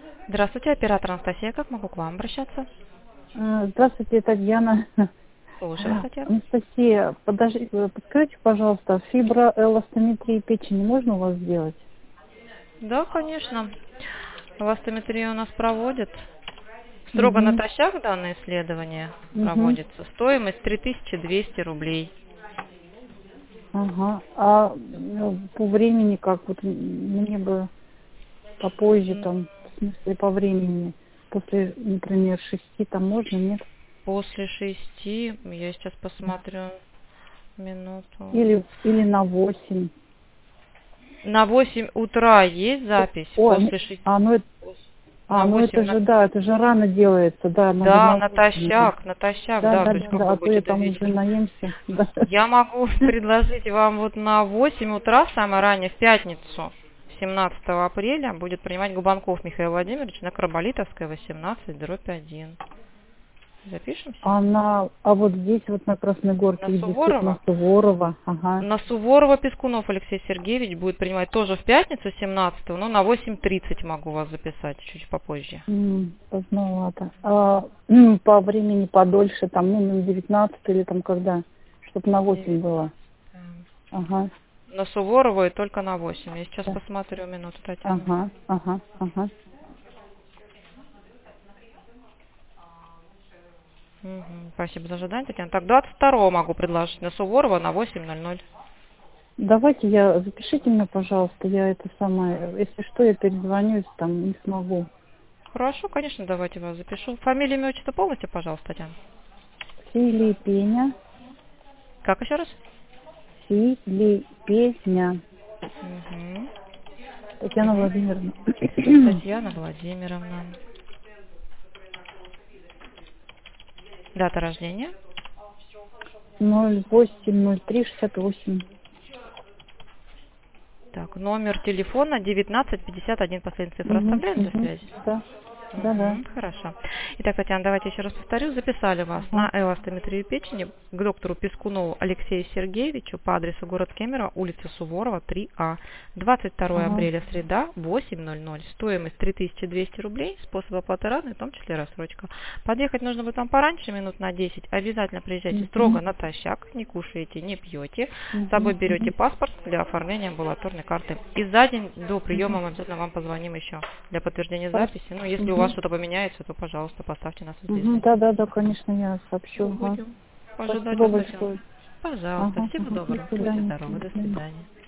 Здравствуйте, оператор Анастасия. Как могу к вам обращаться? Здравствуйте, Татьяна. Слушаю вас, Татьяна. Анастасия, подскажите, пожалуйста, фиброэластометрию печени можно у вас сделать? Да, конечно. Эластометрию у нас проводят. Строго Угу, натощак данное исследование угу, проводится. Стоимость 3200 рублей. ага. А по времени как? Вот мне бы попозже там, в смысле по времени, после, например, 6 там можно, нет? После 6, я сейчас Да. посмотрю минуту. Или на 8. На 8 утра есть запись. Ой, После 6. а, ну это, На ну 8. это же, да, это же рано делается, да, надо Да, на 8. натощак, Да, да. да, То есть да, как да, вы а то я будете до там уже вечера? наемся. Да. Я могу предложить вам вот на 8 утра, самое раннее, в пятницу, 17 апреля, будет принимать Губанков Михаил Владимирович на Карболитовской, 18/1. Запишемся? А вот здесь вот на На Красногорке, где суд на Суворова? Суворова, ага. На Суворова Пескунов Алексей Сергеевич будет принимать тоже в пятницу, 17, но на 8:30 могу вас записать, чуть попозже. Поздновато. По времени подольше, там, ну, на 19 или там когда, чтобы на 8 было. 19. Ага, На Суворова и только на 8. Я сейчас да. посмотрю минуту, Татьяна. Ага, ага, ага. Мгм. Спасибо за ожидание, Татьяна. Так, 22 могу предложить на Суворова на 8:00. Запишите меня, пожалуйста, я это самое, если что, я перезвоню, если там не смогу. Хорошо, конечно, давайте вас запишу. Фамилия, имя, отчество полностью, пожалуйста, Татьяна. Филиппеня, Как еще раз? Филиппеня, Мгм. Татьяна Мгм. Владимировна. Татьяна Владимировна. Дата рождения. 080368. Так, номер телефона 1951, последняя цифра Угу, оставляем для угу, связи? да, да, да. Мгм, хорошо. Итак, Татьяна, давайте еще раз повторю. Записали вас Ага, на эластометрию печени к доктору Пескунову Алексею Сергеевичу по адресу город Кемерово, улица Суворова, 3А. 22 ага. апреля, среда, 8:00. Стоимость 3200 рублей, способ оплаты разный, в том числе рассрочка. Подъехать нужно будет вам пораньше, минут на 10. Обязательно приезжайте Угу, строго натощак, не кушаете, не пьете. С угу, собой берете угу, паспорт для оформления амбулаторной карты. И за день до приема мы обязательно вам позвоним еще для подтверждения записи. Ну, если у вас угу, что-то поменяется, то, пожалуйста, поставьте нас в угу. известность. Да, да, да, конечно, я сообщу. Ага. Будем ожидать Спасибо вас, Татьяна. большое. Пожалуйста. Ага, Всего ага. До доброго. Будьте свидания. здоровы. До До свидания. свидания.